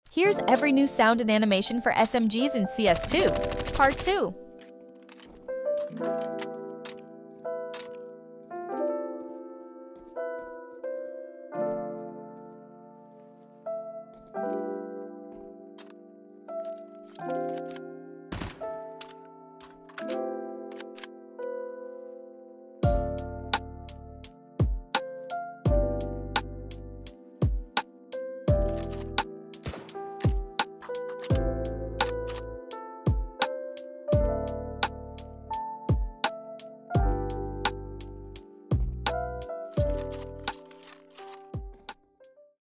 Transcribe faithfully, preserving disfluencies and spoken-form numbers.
Here's every new sound and animation for S M Gs in C S two. Part two.